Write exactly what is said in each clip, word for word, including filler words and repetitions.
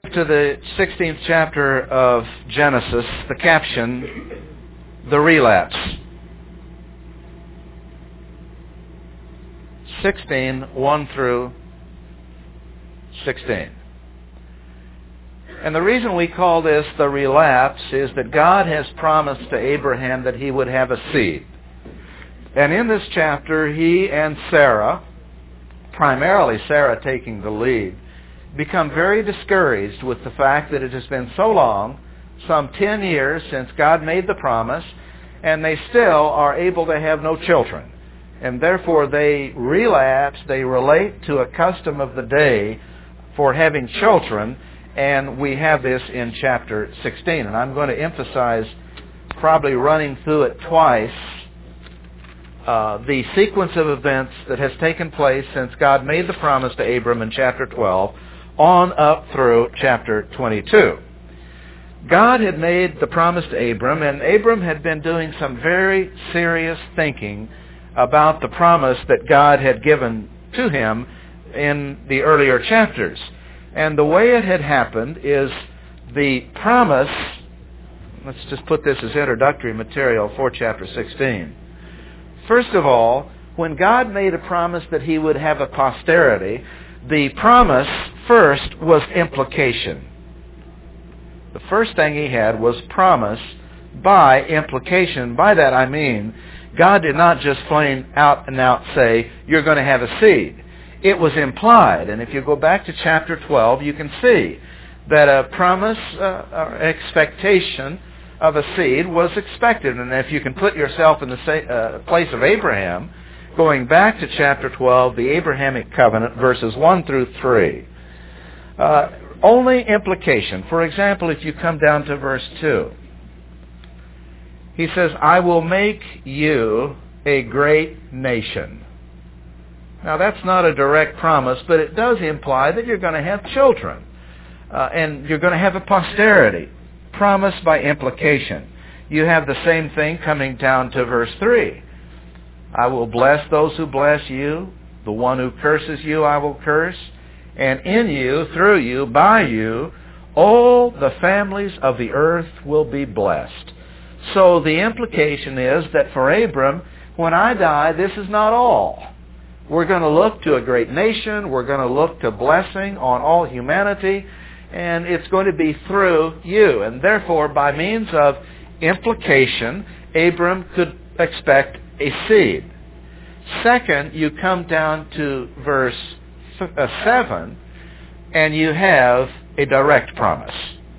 To the sixteenth chapter of Genesis, the caption, The Relapse. sixteen, one through sixteen. And the reason we call this the relapse is that God has promised to Abraham that he would have a seed. And in this chapter, he and Sarah, primarily Sarah taking the lead, become very discouraged with the fact that it has been so long, some ten years since God made the promise, and they still are able to have no children. And therefore they relapse, they relate to a custom of the day for having children, and we have this in chapter sixteen. And I'm going to emphasize, probably running through it twice, uh, the sequence of events that has taken place since God made the promise to Abram in chapter twelve, on up through chapter twenty-two. God had made the promise to Abram, and Abram had been doing some very serious thinking about the promise that God had given to him in the earlier chapters. And the way it had happened is the promise, let's just put this as introductory material for chapter sixteen. First of all, when God made a promise that he would have a posterity, the promise first was implication. The first thing he had was promise by implication. By that I mean, God did not just plain out and out say, you're going to have a seed. It was implied. And if you go back to chapter twelve, you can see that a promise, uh, or expectation of a seed was expected. And if you can put yourself in the sa- uh, place of Abraham, going back to chapter twelve, the Abrahamic covenant, verses one through three. Uh, only implication. For example, if you come down to verse two, he says, I will make you a great nation. Now that's not a direct promise, but it does imply that you're going to have children. Uh, and you're going to have a posterity. Promise by implication. You have the same thing coming down to verse three. I will bless those who bless you. The one who curses you I will curse. And in you, through you, by you, all the families of the earth will be blessed. So the implication is that for Abram, when I die, this is not all. We're going to look to a great nation. We're going to look to blessing on all humanity. And it's going to be through you. And therefore, by means of implication, Abram could expect a seed. Second, you come down to verse seven, and you have a direct promise.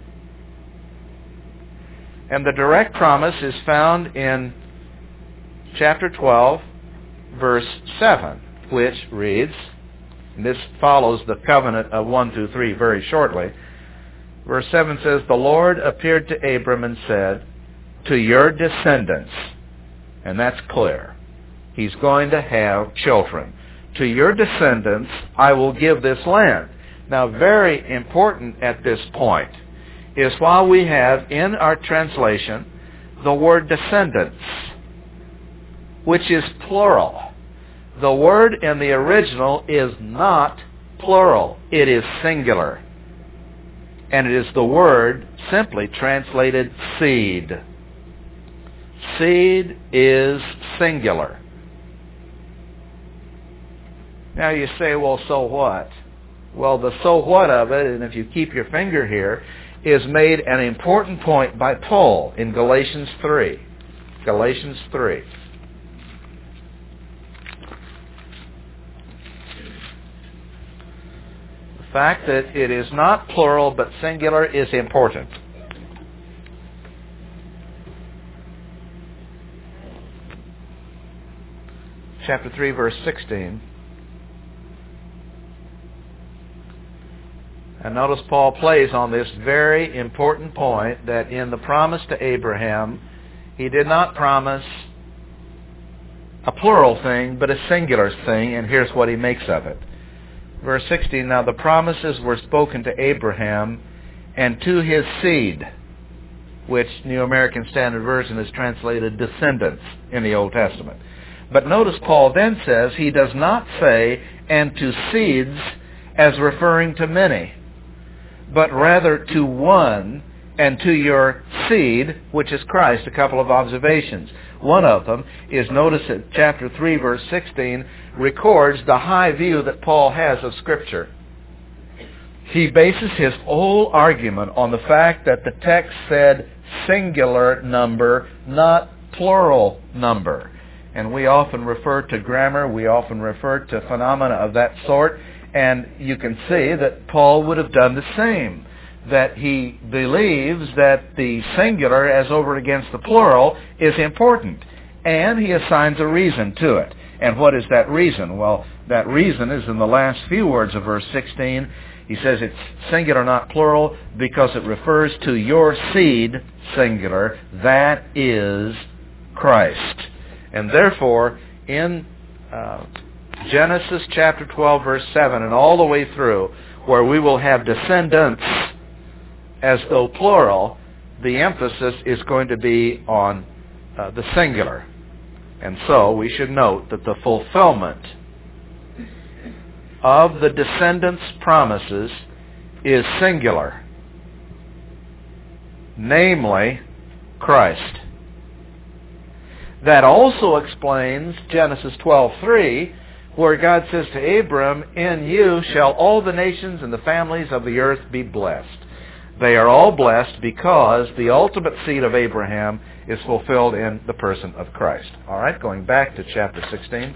And the direct promise is found in chapter twelve, verse seven, which reads, and this follows the covenant of one through three very shortly. Verse seven says, the Lord appeared to Abram and said, to your descendants, and that's clear, he's going to have children. To your descendants I will give this land. Now, very important at this point is while we have in our translation the word descendants, which is plural. The word in the original is not plural. It is singular. And it is the word simply translated seed. Seed is singular. Now you say, well, so what? Well, the so what of it, and if you keep your finger here, is made an important point by Paul in Galatians three. Galatians three. The fact that it is not plural but singular is important. Chapter three, verse sixteen. And notice Paul plays on this very important point that in the promise to Abraham, he did not promise a plural thing, but a singular thing, and here's what he makes of it. Verse sixteen, now the promises were spoken to Abraham and to his seed, which New American Standard Version is translated descendants in the Old Testament. But notice Paul then says he does not say, and to seeds, as referring to many. but rather to one, and to your seed, which is Christ. A couple of observations. One of them is, notice that chapter three, verse sixteen, records the high view that Paul has of Scripture. He bases his whole argument on the fact that the text said singular number, not plural number. And we often refer to grammar, we often refer to phenomena of that sort, and you can see that Paul would have done the same. That he believes that the singular as over against the plural is important. And he assigns a reason to it. And what is that reason? Well, that reason is in the last few words of verse sixteen. He says it's singular, not plural, because it refers to your seed, singular, that is Christ. And therefore, in uh, Genesis chapter twelve, verse seven, and all the way through, where we will have descendants as though plural, the emphasis is going to be on uh, the singular. And so we should note that the fulfillment of the descendants' promises is singular, namely Christ. That also explains Genesis twelve three, where God says to Abram, "In you shall all the nations and the families of the earth be blessed." They are all blessed because the ultimate seed of Abraham is fulfilled in the person of Christ. All right, going back to chapter sixteen.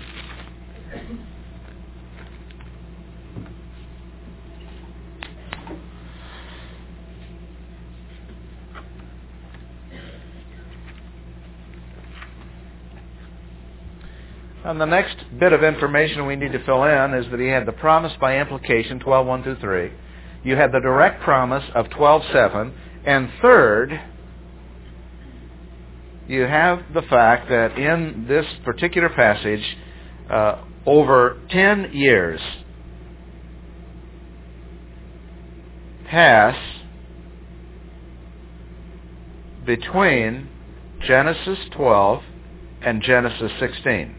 And the next bit of information we need to fill in is that he had the promise by implication, twelve one through three. You had the direct promise of twelve seven. And third, you have the fact that in this particular passage, uh, over ten years pass between Genesis twelve and Genesis sixteen.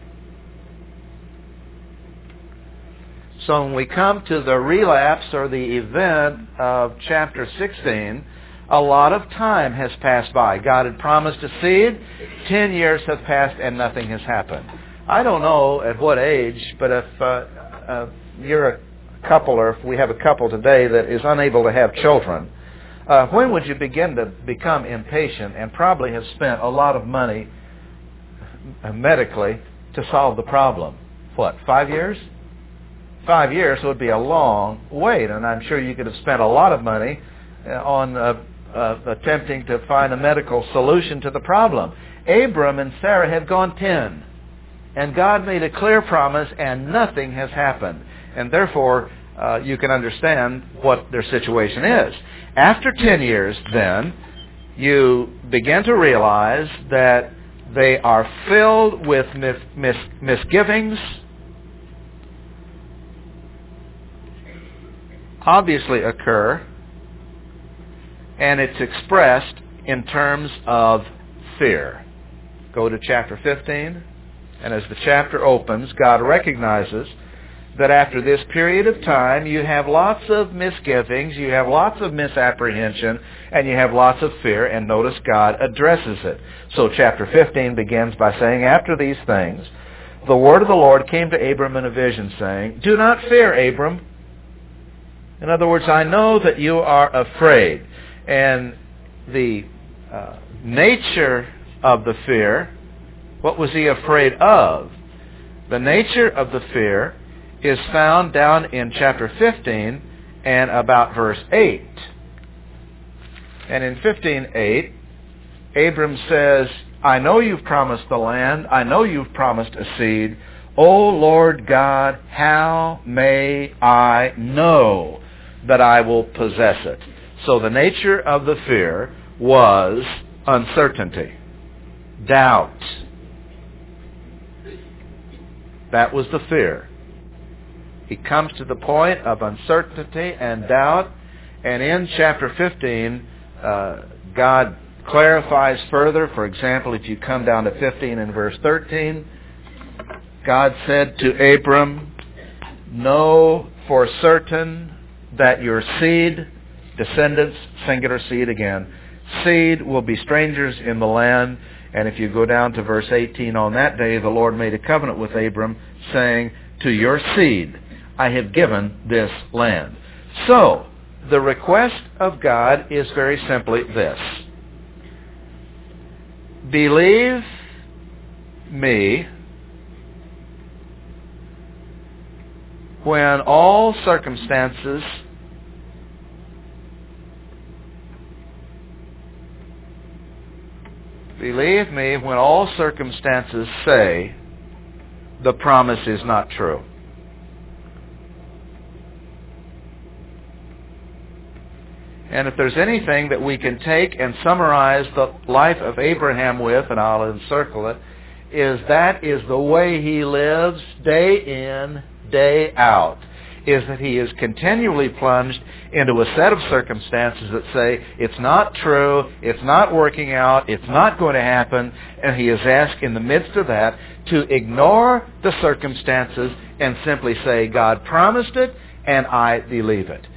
So when we come to the relapse or the event of chapter sixteen, a lot of time has passed by. God had promised a seed. Ten years have passed and nothing has happened. I don't know at what age, but if uh, uh, you're a couple or if we have a couple today that is unable to have children, uh, when would you begin to become impatient and probably have spent a lot of money medically to solve the problem? What, five years? Five years would be a long wait, and I'm sure you could have spent a lot of money on uh, uh, attempting to find a medical solution to the problem. Abram and Sarah had gone ten, and God made a clear promise, and nothing has happened. And therefore, uh, you can understand what their situation is. After ten years, then, you begin to realize that they are filled with mis- mis- misgivings, obviously occur, and it's expressed in terms of fear. Go to chapter fifteen, and as the chapter opens, God recognizes that after this period of time, you have lots of misgivings, you have lots of misapprehension, and you have lots of fear, and notice God addresses it. So chapter fifteen begins by saying, "After these things, the word of the Lord came to Abram in a vision, saying, 'Do not fear, Abram.'" In other words, I know that you are afraid. And the uh, nature of the fear, what was he afraid of? The nature of the fear is found down in chapter fifteen and about verse eight. And in fifteen eight, Abram says, "I know you've promised the land. I know you've promised a seed. O Lord God, how may I know that I will possess it?" So the nature of the fear was uncertainty, doubt. That was the fear. He comes to the point of uncertainty and doubt, and in chapter fifteen, uh, God clarifies further. For example, if you come down to fifteen and verse thirteen, God said to Abram, "Know for certain that your seed Descendants, singular seed again. Seed will be strangers in the land. And if you go down to verse eighteen, on that day the Lord made a covenant with Abram, saying, to your seed I have given this land. So, the request of God is very simply this. Believe me when all circumstances Believe me when all circumstances say the promise is not true. And if there's anything that we can take and summarize the life of Abraham with, and I'll encircle it, is that is the way he lives day in, day out, is that he is continually plunged into a set of circumstances that say it's not true, it's not working out, it's not going to happen, and he is asked in the midst of that to ignore the circumstances and simply say, God promised it, and I believe it.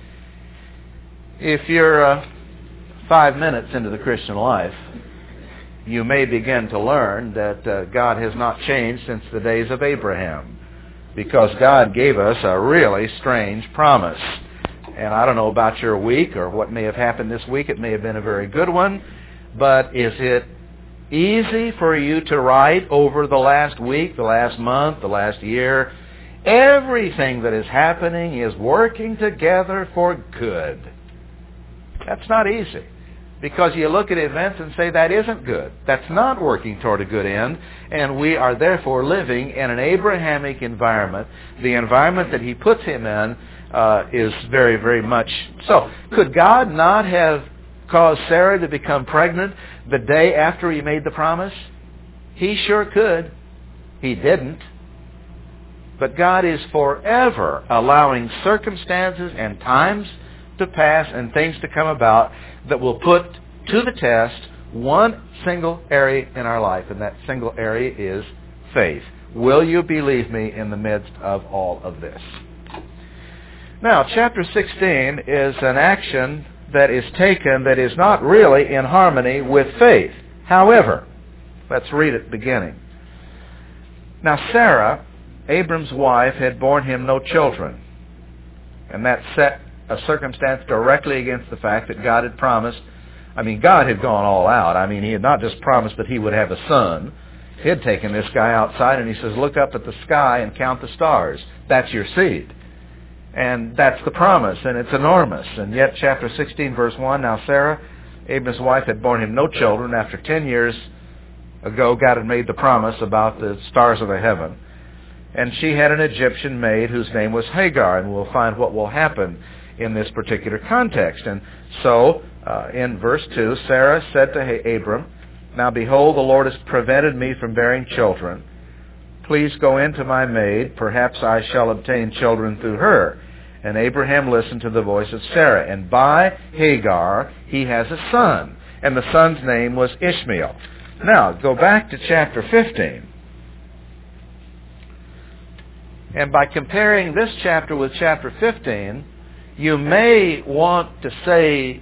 If you're uh, five minutes into the Christian life, you may begin to learn that uh, God has not changed since the days of Abraham, because God gave us a really strange promise. And I don't know about your week or what may have happened this week. It may have been a very good one. But is it easy for you to write over the last week, the last month, the last year? Everything that is happening is working together for good. That's not easy, because you look at events and say that isn't good. That's not working toward a good end, and we are therefore living in an Abrahamic environment. The environment that he puts him in uh, is very, very much so. Could God not have caused Sarah to become pregnant the day after he made the promise? He sure could. He didn't. But God is forever allowing circumstances and times to pass and things to come about that will put to the test one single area in our life, and that single area is faith. Will you believe me in the midst of all of this? Now, chapter sixteen is an action that is taken that is not really in harmony with faith. However, let's read it beginning. Now Sarah, Abram's wife, had borne him no children, and that set a circumstance directly against the fact that God had promised. I mean, God had gone all out. I mean, he had not just promised that he would have a son. He had taken this guy outside and he says, look up at the sky and count the stars. That's your seed. And that's the promise, and it's enormous. And yet, chapter sixteen, verse one, now Sarah, Abram's wife, had borne him no children. After ten years ago, God had made the promise about the stars of the heaven. And she had an Egyptian maid whose name was Hagar, and we'll find what will happen in this particular context. And so, uh, in verse two, Sarah said to Abram, now behold, the Lord has prevented me from bearing children. Please go in to my maid. Perhaps I shall obtain children through her. And Abraham listened to the voice of Sarah. And by Hagar he has a son. And the son's name was Ishmael. Now, go back to chapter fifteen. And by comparing this chapter with chapter fifteen, you may want to say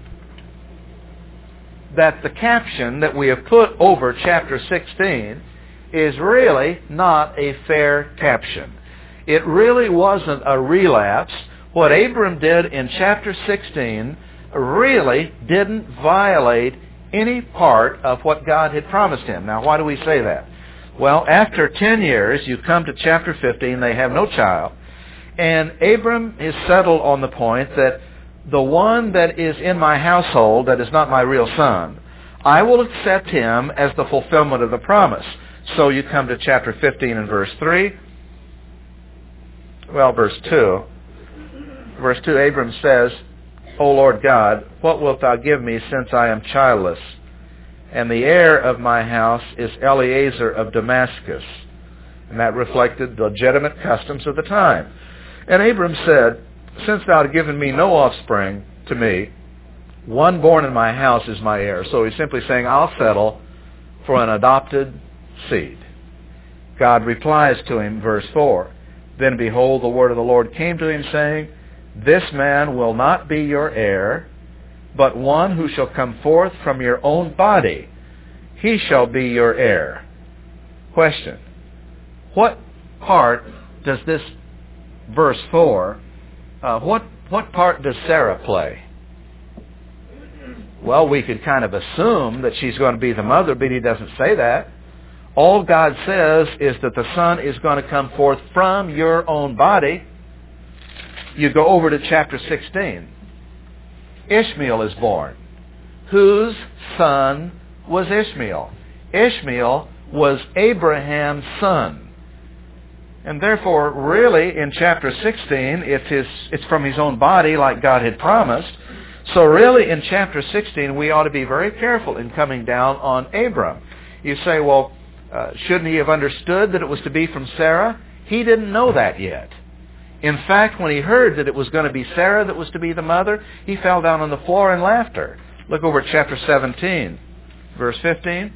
that the caption that we have put over chapter sixteen is really not a fair caption. It really wasn't a relapse. What Abram did in chapter sixteen really didn't violate any part of what God had promised him. Now, why do we say that? Well, after ten years, you come to chapter fifteen, they have no child, and Abram is settled on the point that the one that is in my household, that is not my real son, I will accept him as the fulfillment of the promise. So you come to chapter fifteen and verse three. Well, verse two. Verse two, Abram says, O Lord God, what wilt thou give me since I am childless? And the heir of my house is Eliezer of Damascus. And that reflected the legitimate customs of the time. And Abram said, since thou hast given me no offspring to me, one born in my house is my heir. So he's simply saying, I'll settle for an adopted seed. God replies to him, verse four, then behold, the word of the Lord came to him, saying, this man will not be your heir, but one who shall come forth from your own body, he shall be your heir. Question. What part does this verse four, uh, what, what part does Sarah play? Well, we could kind of assume that she's going to be the mother, but he doesn't say that. All God says is that the son is going to come forth from your own body. You go over to chapter sixteen. Ishmael is born. Whose son was Ishmael? Ishmael was Abraham's son. And therefore, really, in chapter sixteen, it's, his, it's from his own body like God had promised. So really, in chapter sixteen, we ought to be very careful in coming down on Abram. You say, well, uh, shouldn't he have understood that it was to be from Sarah? He didn't know that yet. In fact, when he heard that it was going to be Sarah that was to be the mother, he fell down on the floor in laughter. Look over at chapter seventeen, verse fifteen.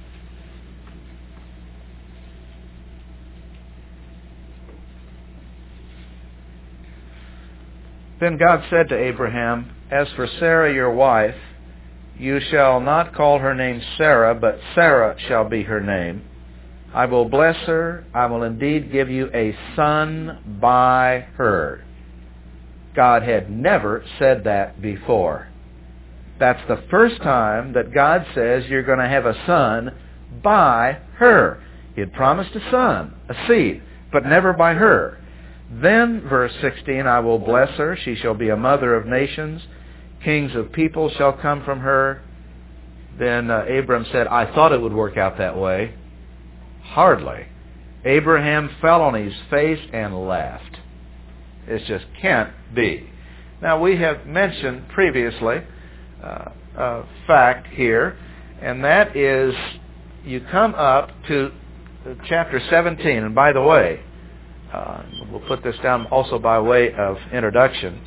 Then God said to Abraham, as for Sarah your wife, you shall not call her name Sarah, but Sarah shall be her name. I will bless her. I will indeed give you a son by her. God had never said that before. That's the first time that God says you're going to have a son by her. He had promised a son, a seed, but never by her. Then, verse sixteen, I will bless her. She shall be a mother of nations. Kings of people shall come from her. Then uh, Abram said, I thought it would work out that way. Hardly. Abraham fell on his face and laughed. It just can't be. Now, we have mentioned previously uh, a fact here, and that is you come up to chapter seventeen. And by the way, uh, we'll put this down also by way of introduction.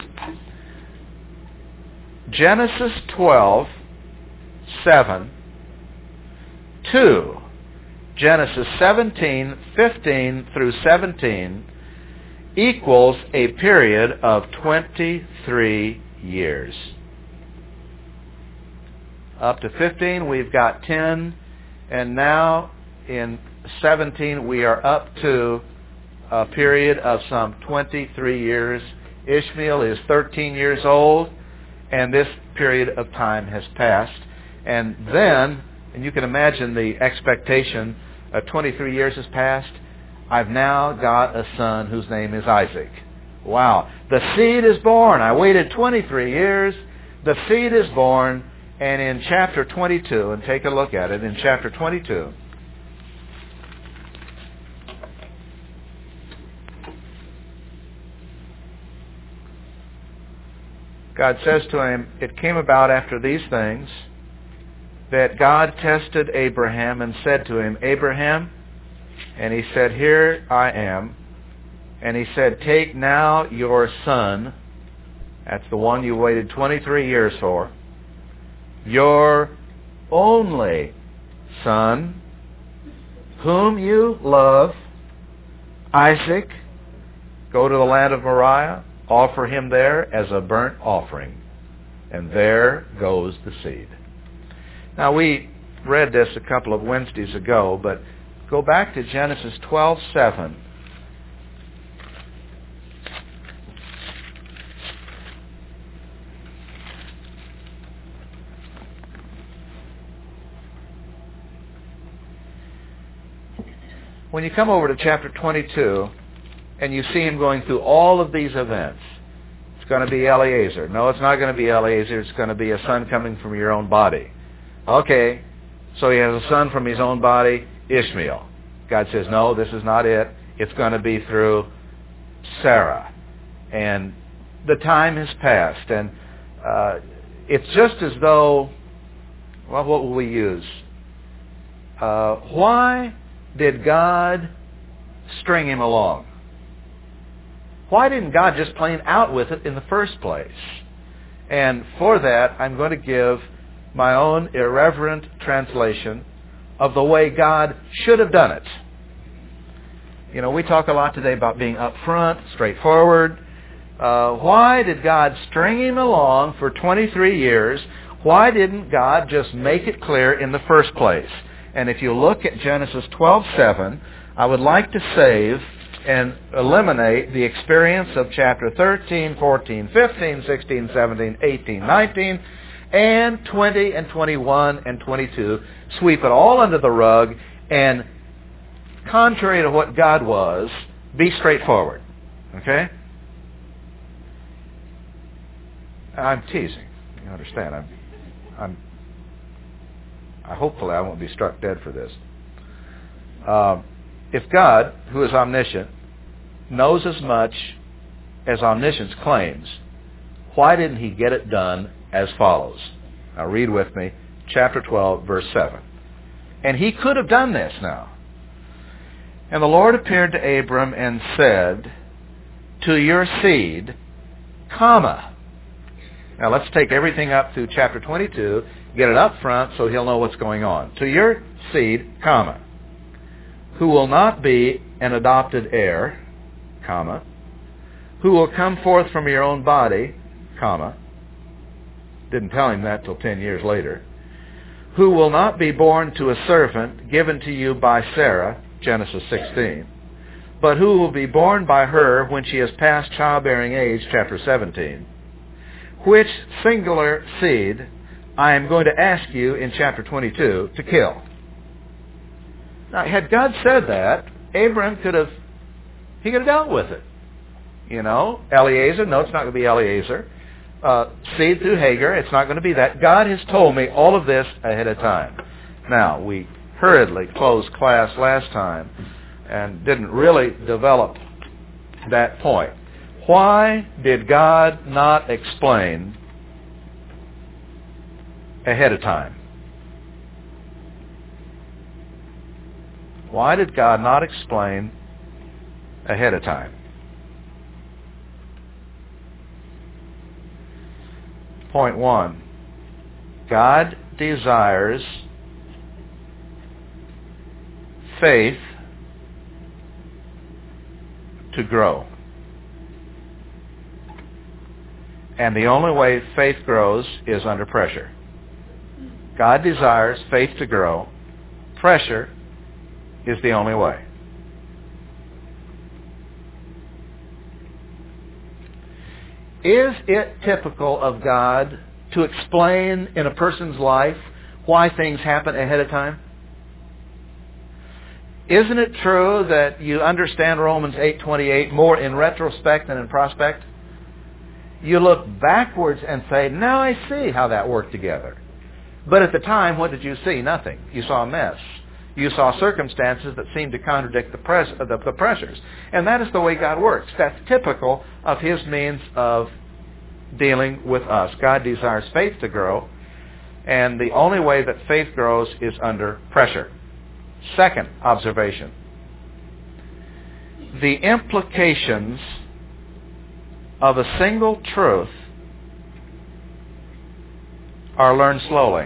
Genesis twelve, seven, to Genesis seventeen, fifteen through seventeen equals a period of twenty-three years. Up to fifteen, we've got ten, and now in seventeen, we are up to a period of some twenty-three years. Ishmael is thirteen years old, and this period of time has passed. And then, and you can imagine the expectation, uh, twenty-three years has passed. I've now got a son whose name is Isaac. Wow. The seed is born. I waited twenty-three years. The seed is born. And in chapter twenty-two, and take a look at it, in chapter twenty-two, God says to him, it came about after these things that God tested Abraham and said to him, Abraham, and he said, here I am. And he said, take now your son, that's the one you waited twenty-three years for, your only son, whom you love, Isaac, go to the land of Moriah, offer him there as a burnt offering. And there goes the seed. Now, we read this a couple of Wednesdays ago, but go back to Genesis twelve, seven. When you come over to chapter twenty-two, and you see him going through all of these events, it's going to be Eliezer. No, it's not going to be Eliezer. It's going to be a son coming from your own body. Okay, so he has a son from his own body, Ishmael. God says, no, this is not it. It's going to be through Sarah. And the time has passed. And uh, it's just as though, well, what will we use? Uh, why did God string him along? Why didn't God just plain out with it in the first place? And for that, I'm going to give my own irreverent translation of the way God should have done it. You know, we talk a lot today about being upfront, straightforward. Uh, why did God string him along for twenty-three years? Why didn't God just make it clear in the first place? And if you look at Genesis twelve seven, I would like to save and eliminate the experience of chapter thirteen, fourteen, fifteen, sixteen, seventeen, eighteen, nineteen, and twenty and twenty-one and twenty-two. Sweep it all under the rug and, contrary to what God was, be straightforward. Okay? I'm teasing. You understand? I'm, I'm, I hopefully I won't be struck dead for this. Um, if God, who is omniscient, knows as much as omniscience claims, why didn't he get it done as follows? Now read with me, chapter twelve, verse seven. And he could have done this now. And the Lord appeared to Abram and said, to your seed, comma. Now let's take everything up through chapter twenty-two, get it up front so he'll know what's going on. To your seed, comma, who will not be an adopted heir, comma, who will come forth from your own body, comma, didn't tell him that till ten years later, who will not be born to a servant given to you by Sarah, Genesis sixteen, but who will be born by her when she has passed childbearing age, chapter seventeen, which singular seed I am going to ask you in chapter twenty-two to kill. Now, had God said that, Abraham could have, he could have dealt with it. You know, Eliezer, no, it's not going to be Eliezer. Uh, seed through Hagar, it's not going to be that. God has told me all of this ahead of time. Now, we hurriedly closed class last time and didn't really develop that point. Why did God not explain ahead of time? Why did God not explain ahead of time? Point one, God desires faith to grow. And the only way faith grows is under pressure. God desires faith to grow. Pressure is the only way. Is it typical of God to explain in a person's life why things happen ahead of time? Isn't it true that you understand Romans eight twenty-eight more in retrospect than in prospect? You look backwards and say, now I see how that worked together. But at the time, what did you see? Nothing. You saw a mess. You saw circumstances that seemed to contradict the, press, the, the pressures. And that is the way God works. That's typical of his means of dealing with us. God desires faith to grow, and the only way that faith grows is under pressure. Second observation. The implications of a single truth are learned slowly.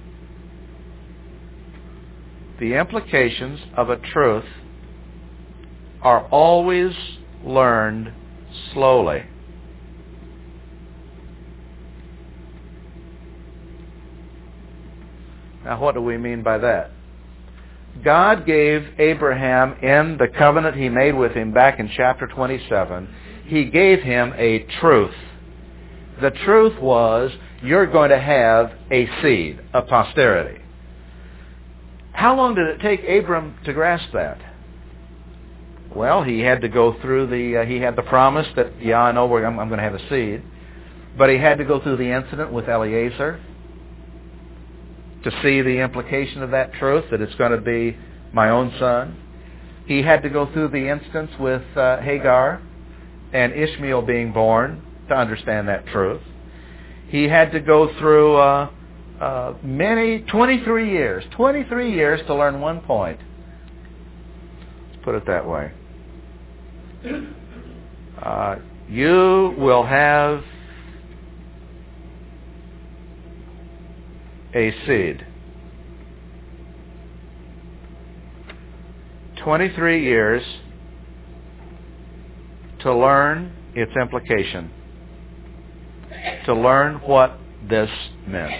The implications of a truth are always learned slowly. Now, what do we mean by that? God gave Abraham, in the covenant he made with him back in chapter twenty-seven, he gave him a truth. The truth was, you're going to have a seed, a posterity. How long did it take Abram to grasp that? Well, he had to go through the, uh, he had the promise that, yeah, I know where I'm, I'm going to have a seed. But he had to go through the incident with Eliezer to see the implication of that truth, that it's going to be my own son. He had to go through the instance with uh, Hagar and Ishmael being born to understand that truth. He had to go through uh, uh, many, twenty-three years, twenty-three years to learn one point. Let's put it that way. Uh, you will have a seed. twenty-three years to learn its implication to learn what this meant.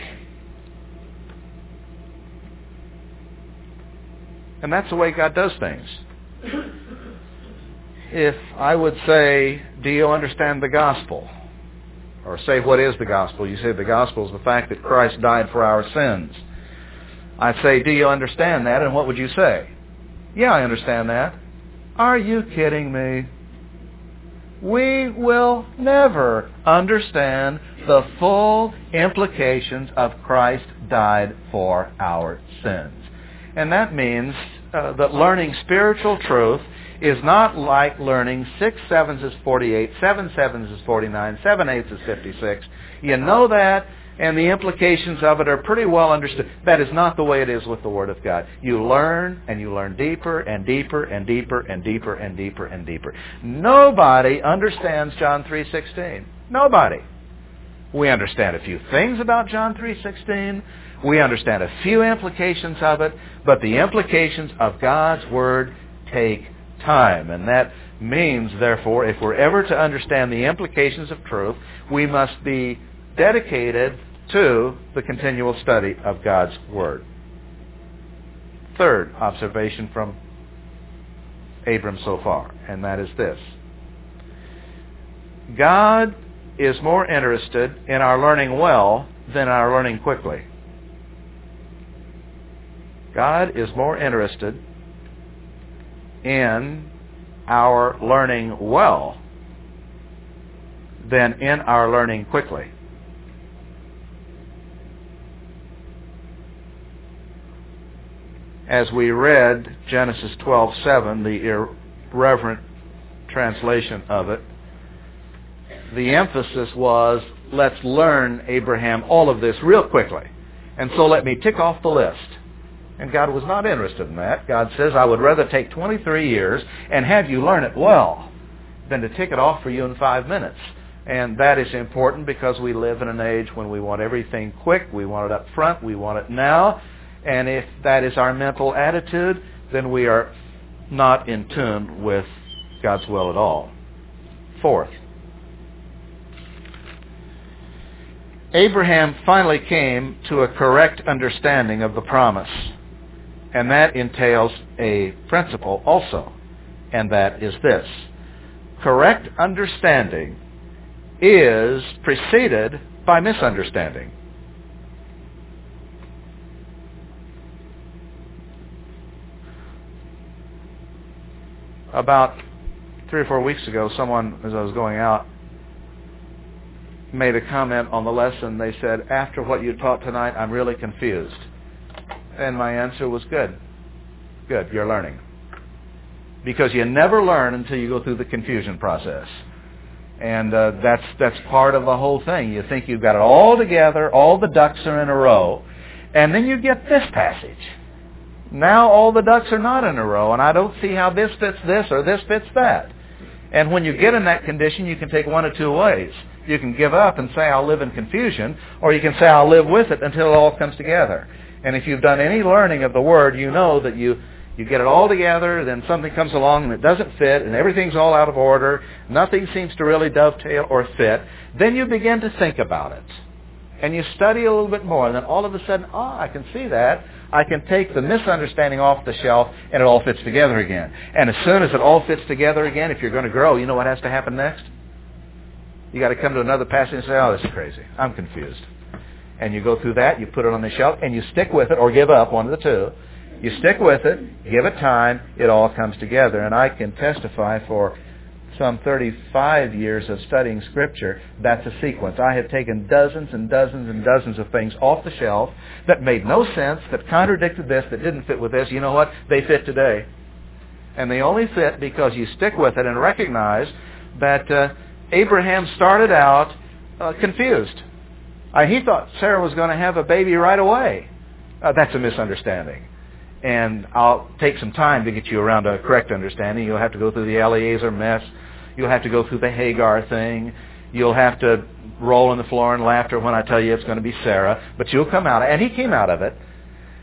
And that's the way God does things. If I would say, do you understand the gospel? Or say, what is the gospel? You say the gospel is the fact that Christ died for our sins. I'd say, do you understand that? And what would you say? Yeah, I understand that. Are you kidding me? We will never understand the full implications of Christ died for our sins. And that means uh, that learning spiritual truth is not like learning six sevens is forty-eight, seven sevens is forty-nine, seven eighths is fifty-six. You know that, and the implications of it are pretty well understood. That is not the way it is with the Word of God. You learn, and you learn deeper and deeper and deeper and deeper and deeper and deeper. Nobody understands John three sixteen. Nobody. We understand a few things about John three sixteen. We understand a few implications of it, but the implications of God's Word take time. And that means, therefore, if we're ever to understand the implications of truth, we must be dedicated to the continual study of God's Word. Third observation from Abram so far, and that is this. God is more interested in our learning well than our learning quickly. God is more interested in our learning well than in our learning quickly. As we read Genesis twelve seven, the irreverent translation of it, the emphasis was, let's learn, Abraham, all of this real quickly. And so let me tick off the list. And God was not interested in that. God says, I would rather take twenty-three years and have you learn it well than to tick it off for you in five minutes. And that is important because we live in an age when we want everything quick, we want it up front, we want it now. And if that is our mental attitude, then we are not in tune with God's will at all. Fourth, Abraham finally came to a correct understanding of the promise. And that entails a principle also, and that is this. Correct understanding is preceded by misunderstanding. About three or four weeks ago, someone, as I was going out, made a comment on the lesson. They said, after what you taught tonight, I'm really confused. And my answer was, good. Good, you're learning. Because you never learn until you go through the confusion process. And uh, that's that's part of the whole thing. You think you've got it all together, all the ducks are in a row, and then you get this passage. Now all the ducks are not in a row, and I don't see how this fits this or this fits that. And when you get in that condition, you can take one of two ways. You can give up and say, I'll live in confusion, or you can say, I'll live with it until it all comes together. And if you've done any learning of the Word, you know that you, you get it all together, then something comes along and it doesn't fit, and everything's all out of order, nothing seems to really dovetail or fit. Then you begin to think about it. And you study a little bit more, and then all of a sudden, oh, I can see that. I can take the misunderstanding off the shelf, and it all fits together again. And as soon as it all fits together again, if you're going to grow, you know what has to happen next? You got to come to another passage and say, oh, this is crazy. I'm confused. And you go through that, you put it on the shelf, and you stick with it, or give up, one of the two. You stick with it, give it time, it all comes together. And I can testify for some thirty-five years of studying Scripture, that's a sequence. I have taken dozens and dozens and dozens of things off the shelf that made no sense, that contradicted this, that didn't fit with this. You know what? They fit today. And they only fit because you stick with it and recognize that uh, Abraham started out uh, confused. Uh, he thought Sarah was going to have a baby right away. Uh, that's a misunderstanding. And I'll take some time to get you around a correct understanding. You'll have to go through the Eliezer mess. You'll have to go through the Hagar thing. You'll have to roll on the floor in laughter when I tell you it's going to be Sarah. But you'll come out. And he came out of it.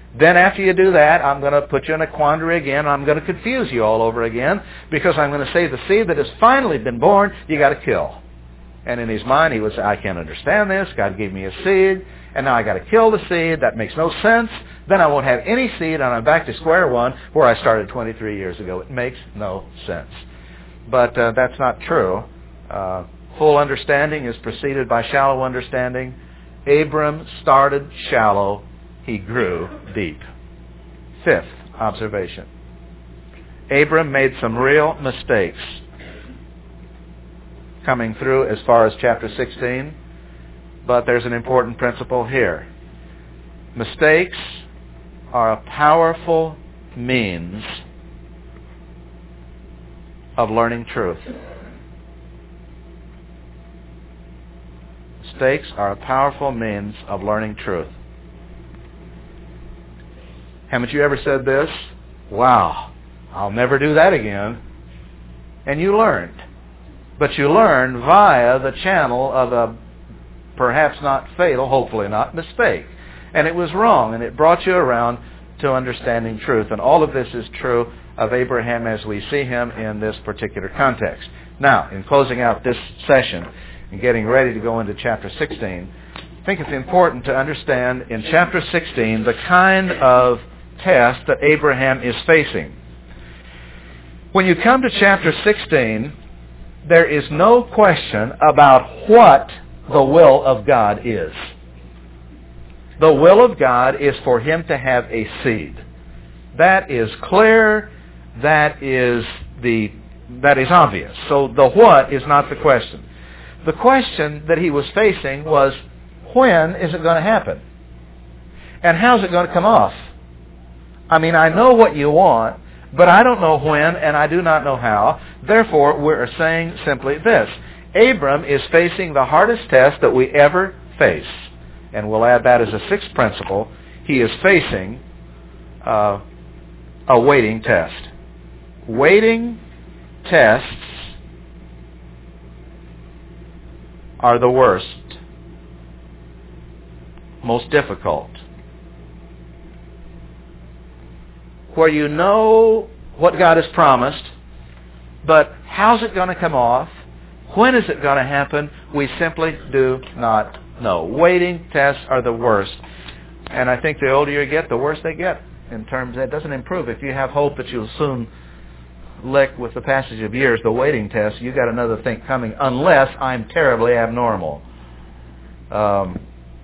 Then after you do that, I'm going to put you in a quandary again. I'm going to confuse you all over again because I'm going to say the seed that has finally been born, you got to kill. And in his mind, he would say, I can't understand this. God gave me a seed, and now I got to kill the seed. That makes no sense. Then I won't have any seed, and I'm back to square one where I started twenty-three years ago. It makes no sense. But uh, that's not true. Uh, full understanding is preceded by shallow understanding. Abram started shallow. He grew deep. Fifth observation. Abram made some real mistakes coming through as far as chapter sixteen, but there's an important principle here. Mistakes are a powerful means of learning truth. Mistakes are a powerful means of learning truth. Haven't you ever said this? Wow, I'll never do that again. And you learned. But you learned via the channel of a perhaps not fatal, hopefully not, mistake. And it was wrong, and it brought you around to understanding truth. And all of this is true of Abraham as we see him in this particular context. Now, in closing out this session and getting ready to go into chapter sixteen, I think it's important to understand in chapter sixteen the kind of test that Abraham is facing. When you come to chapter sixteen, there is no question about what the will of God is. The will of God is for him to have a seed. That is clear. That is the that is obvious. So the what is not the question. The question that he was facing was, when is it going to happen? And how's it going to come off? I mean, I know what you want, but I don't know when, and I do not know how. Therefore, we're saying simply this. Abram is facing the hardest test that we ever face. And we'll add that as a sixth principle. He is facing uh, a waiting test. Waiting tests are the worst, most difficult. Where you know what God has promised, but how's it going to come off? When is it going to happen? We simply do not know. Waiting tests are the worst. And I think the older you get, the worse they get. In terms, that doesn't improve. If you have hope that you'll soon lick with the passage of years the waiting test, you got another thing coming, unless I'm terribly abnormal. Um,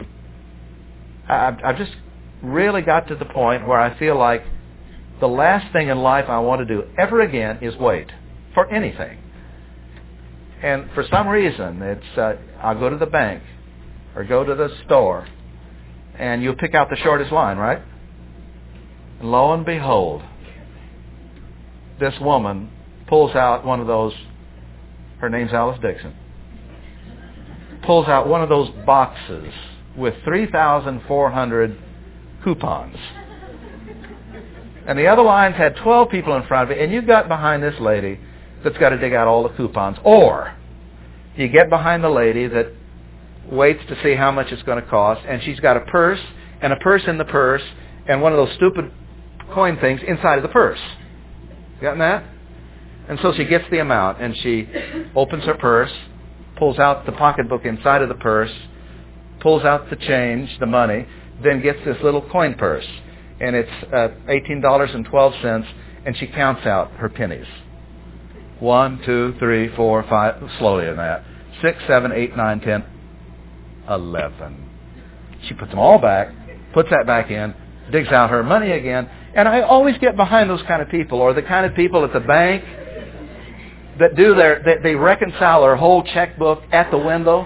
I, I've just really got to the point where I feel like the last thing in life I want to do ever again is wait for anything. And for some reason, it's uh, I'll go to the bank or go to the store, and you'll pick out the shortest line, right? And lo and behold, this woman pulls out one of those, her name's Alice Dixon, pulls out one of those boxes with three thousand four hundred coupons. And the other lines had twelve people in front of it, and you got behind this lady that's got to dig out all the coupons. Or you get behind the lady that waits to see how much it's going to cost, and she's got a purse, and a purse in the purse, and one of those stupid coin things inside of the purse. Gotten that? And so she gets the amount, and she opens her purse, pulls out the pocketbook inside of the purse, pulls out the change, the money, then gets this little coin purse. And it's uh, eighteen dollars and twelve cents, and she counts out her pennies. One, two, three, four, five, slowly in that. Six, seven, eight, nine, ten, eleven. She puts them all back, puts that back in, digs out her money again. And I always get behind those kind of people, or the kind of people at the bank that do their, they, they reconcile their whole checkbook at the window.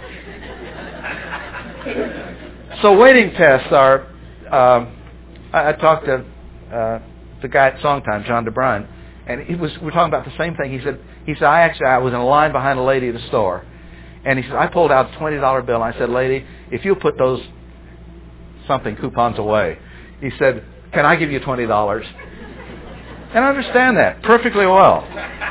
So waiting tests are, um, I, I talked to uh, the guy at Songtime, John DeBrine, and he was, we were talking about the same thing. He said, he said, I actually, I was in a line behind a lady at the store. And he said, I pulled out a twenty dollar bill, and I said, lady, if you put those something coupons away, he said, can I give you twenty dollars? And I understand that perfectly well.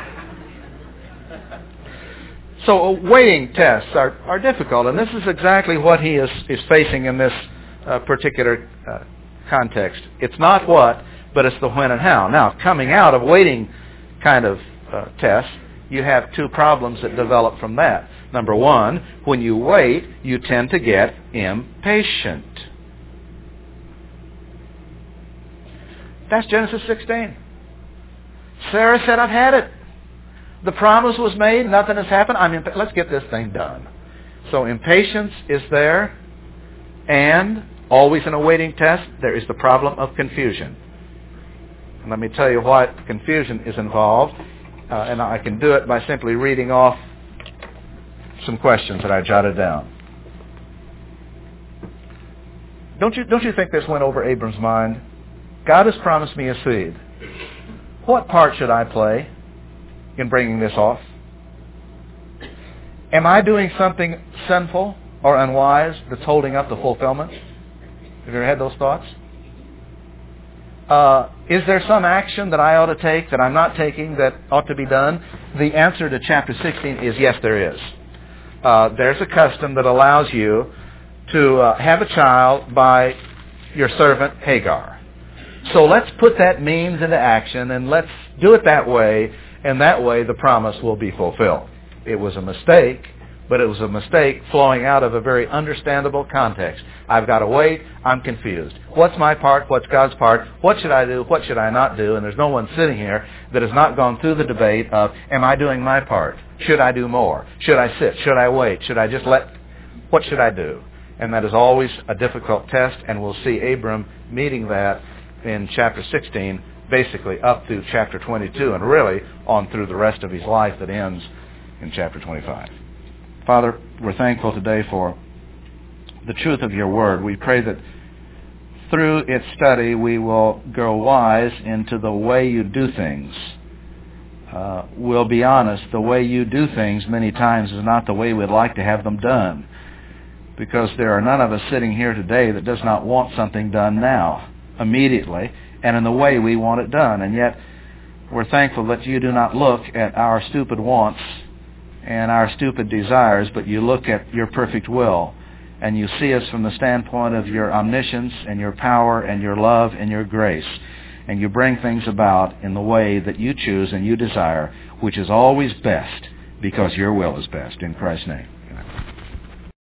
So uh, waiting tests are, are difficult, and this is exactly what he is, is facing in this uh, particular uh, context. It's not what, but it's the when and how. Now, coming out of waiting kind of uh, tests, you have two problems that develop from that. Number one, when you wait, you tend to get impatient. That's Genesis sixteen. Sarah said, I've had it. The promise was made. Nothing has happened. I'm imp- Let's get this thing done. So impatience is there. And always in a waiting test, there is the problem of confusion. And let me tell you what confusion is involved. Uh, and I can do it by simply reading off some questions that I jotted down. Don't you, don't you think this went over Abram's mind? God has promised me a seed. What part should I play in bringing this off? Am I doing something sinful or unwise that's holding up the fulfillment? Have you ever had those thoughts? Uh, is there some action that I ought to take that I'm not taking that ought to be done? The answer to chapter sixteen is yes, there is. Uh, there's a custom that allows you to uh, have a child by your servant Hagar. So let's put that means into action and let's do it that way, and that way the promise will be fulfilled. It was a mistake, but it was a mistake flowing out of a very understandable context. I've got to wait. I'm confused. What's my part? What's God's part? What should I do? What should I not do? And there's no one sitting here that has not gone through the debate of, am I doing my part? Should I do more? Should I sit? Should I wait? Should I just let... What should I do? And that is always a difficult test, and we'll see Abram meeting that in chapter sixteen, basically up through chapter twenty-two, and really on through the rest of his life that ends in chapter twenty-five. Father, we're thankful today for the truth of your word. We pray that through its study we will grow wise into the way you do things. Uh, we'll be honest, the way you do things many times is not the way we'd like to have them done, because there are none of us sitting here today that does not want something done now, immediately, and in the way we want it done. And yet we're thankful that you do not look at our stupid wants and our stupid desires, but you look at your perfect will, and you see us from the standpoint of your omniscience and your power and your love and your grace, and you bring things about in the way that you choose and you desire, which is always best, because your will is best. In Christ's name.